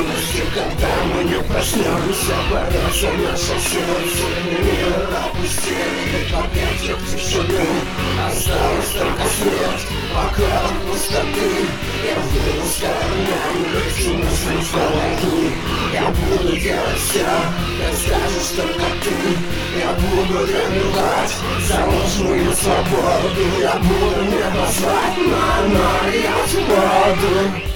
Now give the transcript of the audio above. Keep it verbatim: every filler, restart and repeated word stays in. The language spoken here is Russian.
вечности, когда мы не проснемся, бороться наше сердце. Мир опустили, пакетик тишины. Осталась только смерть, вокруг пустоты. Я выйду с корнями, лечу мысли в голове. Я буду делать все, как скажешь только ты. Я буду добивать за ложную свободу. Я буду небо звать, но, но я свободу.